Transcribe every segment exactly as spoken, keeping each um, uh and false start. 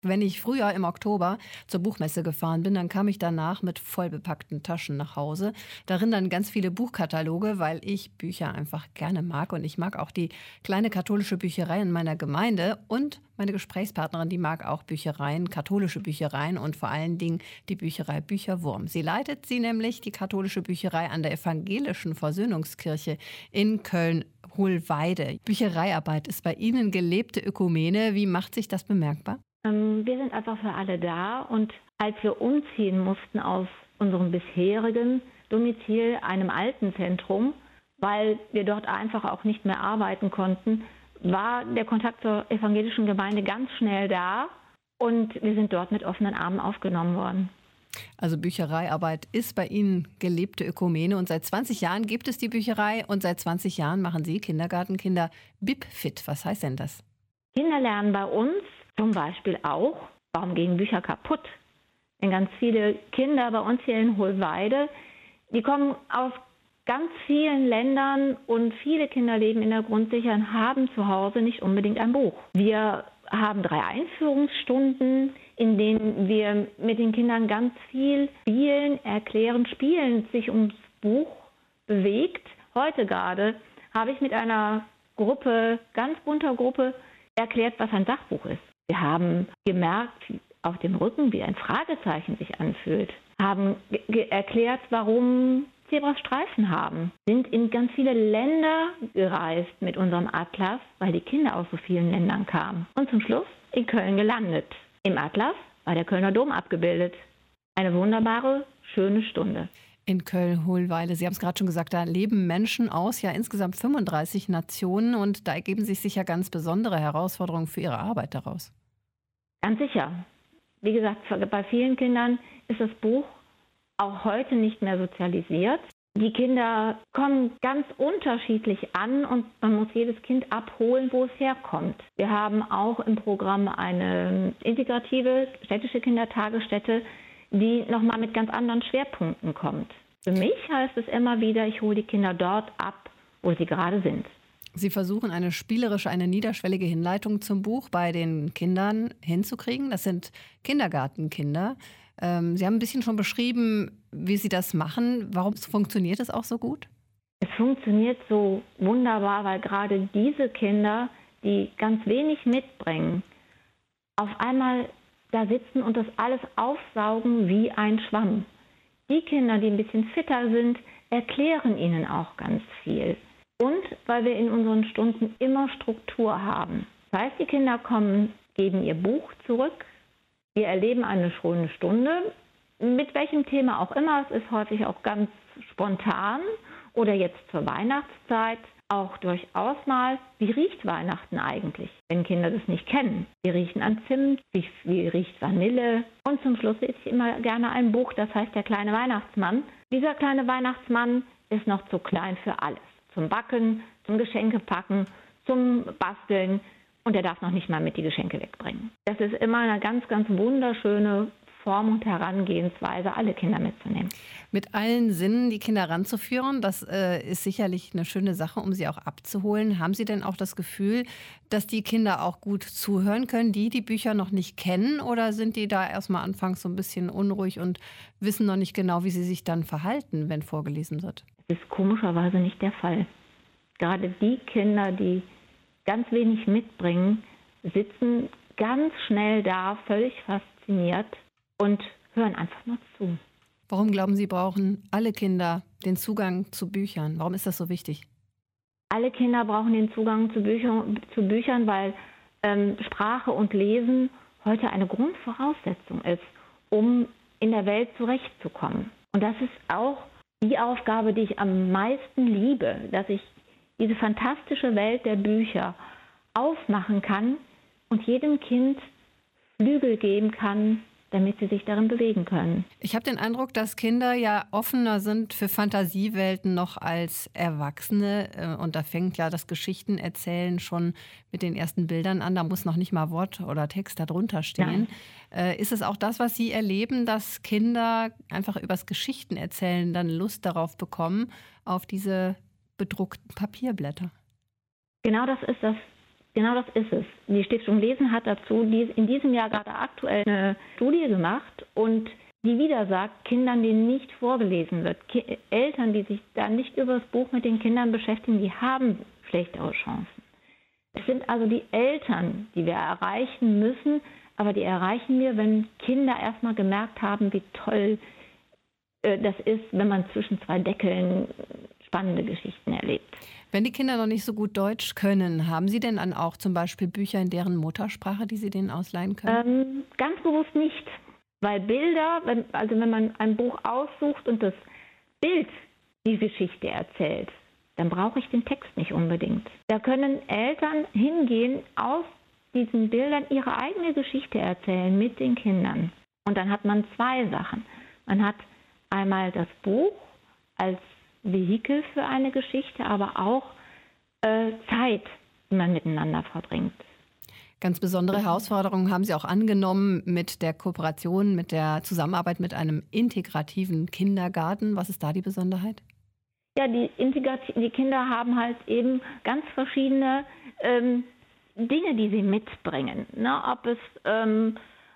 Wenn ich früher im Oktober zur Buchmesse gefahren bin, dann kam ich danach mit vollbepackten Taschen nach Hause. Darin dann ganz viele Buchkataloge, weil ich Bücher einfach gerne mag. Und ich mag auch die kleine katholische Bücherei in meiner Gemeinde. Und meine Gesprächspartnerin, die mag auch Büchereien, katholische Büchereien und vor allen Dingen die Bücherei Bücherwurm. Sie leitet sie nämlich, die katholische Bücherei an der Evangelischen Versöhnungskirche in Köln-Hohlweide. Büchereiarbeit ist bei Ihnen gelebte Ökumene. Wie macht sich das bemerkbar? Ähm, wir sind einfach für alle da, und als wir umziehen mussten aus unserem bisherigen Domizil, einem alten Zentrum, weil wir dort einfach auch nicht mehr arbeiten konnten, war der Kontakt zur evangelischen Gemeinde ganz schnell da, und wir sind dort mit offenen Armen aufgenommen worden. Also Büchereiarbeit ist bei Ihnen gelebte Ökumene, und seit zwanzig Jahren gibt es die Bücherei und seit zwanzig Jahren machen Sie Kindergartenkinder Bibfit. Was heißt denn das? Kinder lernen bei uns zum Beispiel auch, warum gehen Bücher kaputt? Denn ganz viele Kinder bei uns hier in Hohlweide, die kommen aus ganz vielen Ländern, und viele Kinder leben in der Grundsicherung und haben zu Hause nicht unbedingt ein Buch. Wir haben drei Einführungsstunden, in denen wir mit den Kindern ganz viel spielen, erklären, spielen, sich ums Buch bewegt. Heute gerade habe ich mit einer Gruppe, ganz bunter Gruppe, erklärt, was ein Sachbuch ist. Wir haben gemerkt auf dem Rücken, wie ein Fragezeichen sich anfühlt. Haben ge- erklärt, warum Zebras Streifen haben. Sind in ganz viele Länder gereist mit unserem Atlas, weil die Kinder aus so vielen Ländern kamen. Und zum Schluss in Köln gelandet. Im Atlas war der Kölner Dom abgebildet. Eine wunderbare, schöne Stunde. In Köln-Hohlweide, Sie haben es gerade schon gesagt, da leben Menschen aus ja insgesamt fünfunddreißig Nationen, und da ergeben sich sicher ganz besondere Herausforderungen für Ihre Arbeit daraus. Ganz sicher. Wie gesagt, bei vielen Kindern ist das Buch auch heute nicht mehr sozialisiert. Die Kinder kommen ganz unterschiedlich an, und man muss jedes Kind abholen, wo es herkommt. Wir haben auch im Programm eine integrative städtische Kindertagesstätte, die nochmal mit ganz anderen Schwerpunkten kommt. Für mich heißt es immer wieder, ich hole die Kinder dort ab, wo sie gerade sind. Sie versuchen eine spielerische, eine niederschwellige Hinleitung zum Buch bei den Kindern hinzukriegen. Das sind Kindergartenkinder. Ähm, Sie haben ein bisschen schon beschrieben, wie Sie das machen. Warum funktioniert es auch so gut? Es funktioniert so wunderbar, weil gerade diese Kinder, die ganz wenig mitbringen, auf einmal da sitzen und das alles aufsaugen wie ein Schwamm. Die Kinder, die ein bisschen fitter sind, erklären ihnen auch ganz viel. Und weil wir in unseren Stunden immer Struktur haben. Das heißt, die Kinder kommen, geben ihr Buch zurück. Wir erleben eine schöne Stunde, mit welchem Thema auch immer. Es ist häufig auch ganz spontan oder jetzt zur Weihnachtszeit auch durchaus mal, wie riecht Weihnachten eigentlich, wenn Kinder das nicht kennen. Wir riechen an Zimt, wie, wie riecht Vanille. Und zum Schluss lese ich immer gerne ein Buch, das heißt Der kleine Weihnachtsmann. Dieser kleine Weihnachtsmann ist noch zu klein für alles. Zum Backen, zum Geschenkepacken, zum Basteln. Und er darf noch nicht mal mit die Geschenke wegbringen. Das ist immer eine ganz, ganz wunderschöne Form und Herangehensweise, alle Kinder mitzunehmen. Mit allen Sinnen die Kinder ranzuführen, das äh, ist sicherlich eine schöne Sache, um sie auch abzuholen. Haben Sie denn auch das Gefühl, dass die Kinder auch gut zuhören können, die die Bücher noch nicht kennen? Oder sind die da erstmal anfangs so ein bisschen unruhig und wissen noch nicht genau, wie sie sich dann verhalten, wenn vorgelesen wird? Das ist komischerweise nicht der Fall. Gerade die Kinder, die ganz wenig mitbringen, sitzen ganz schnell da, völlig fasziniert und hören einfach nur zu. Warum glauben Sie, brauchen alle Kinder den Zugang zu Büchern? Warum ist das so wichtig? Alle Kinder brauchen den Zugang zu Büchern, zu Büchern weil ähm, Sprache und Lesen heute eine Grundvoraussetzung ist, um in der Welt zurechtzukommen. Und das ist auch die Aufgabe, die ich am meisten liebe, dass ich diese fantastische Welt der Bücher aufmachen kann und jedem Kind Flügel geben kann, damit sie sich darin bewegen können. Ich habe den Eindruck, dass Kinder ja offener sind für Fantasiewelten noch als Erwachsene. Und da fängt ja das Geschichtenerzählen schon mit den ersten Bildern an. Da muss noch nicht mal Wort oder Text darunter stehen. Nein. Ist es auch das, was Sie erleben, dass Kinder einfach übers Geschichtenerzählen dann Lust darauf bekommen, auf diese bedruckten Papierblätter? Genau das ist das Genau das ist es. Die Stiftung Lesen hat dazu in diesem Jahr gerade aktuell eine Studie gemacht und die wieder sagt, Kindern, denen nicht vorgelesen wird, Ki- Eltern, die sich da nicht über das Buch mit den Kindern beschäftigen, die haben schlechtere Chancen. Es sind also die Eltern, die wir erreichen müssen, aber die erreichen wir, wenn Kinder erstmal gemerkt haben, wie toll äh, das ist, wenn man zwischen zwei Deckeln spannende Geschichten erlebt. Wenn die Kinder noch nicht so gut Deutsch können, haben Sie denn dann auch zum Beispiel Bücher in deren Muttersprache, die Sie denen ausleihen können? Ähm, ganz bewusst nicht, weil Bilder, wenn, also wenn man ein Buch aussucht und das Bild die Geschichte erzählt, dann brauche ich den Text nicht unbedingt. Da können Eltern hingehen, aus diesen Bildern ihre eigene Geschichte erzählen mit den Kindern. Und dann hat man zwei Sachen. Man hat einmal das Buch als Vehikel für eine Geschichte, aber auch äh, Zeit, die man miteinander verbringt. Ganz besondere Herausforderungen haben Sie auch angenommen mit der Kooperation, mit der Zusammenarbeit mit einem integrativen Kindergarten. Was ist da die Besonderheit? Ja, die, Integrat- die Kinder haben halt eben ganz verschiedene ähm, Dinge, die sie mitbringen. Ne? Ob es ähm,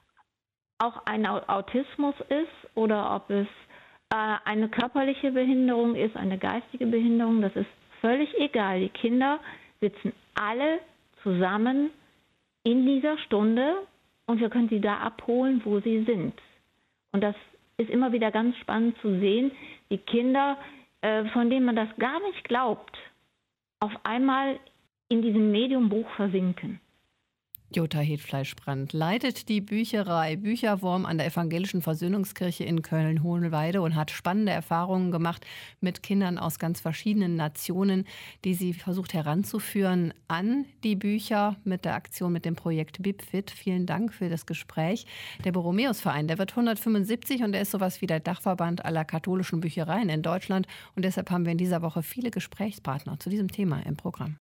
auch ein Au- Autismus ist oder ob es äh, eine körperliche Behinderung ist, eine geistige Behinderung, das ist völlig egal. Die Kinder sitzen alle zusammen in dieser Stunde und wir können sie da abholen, wo sie sind. Und das ist immer wieder ganz spannend zu sehen, die Kinder, äh, von denen man das gar nicht glaubt, auf einmal in diesem Medium Buch versinken. Jutta Hedfleischbrand leitet die Bücherei Bücherwurm an der Evangelischen Versöhnungskirche in Köln-Hohenweide und hat spannende Erfahrungen gemacht mit Kindern aus ganz verschiedenen Nationen, die sie versucht heranzuführen an die Bücher mit der Aktion, mit dem Projekt BibFit. Vielen Dank für das Gespräch. Der Borromäus-Verein, der wird hundertfünfundsiebzig und der ist sowas wie der Dachverband aller katholischen Büchereien in Deutschland. Und deshalb haben wir in dieser Woche viele Gesprächspartner zu diesem Thema im Programm.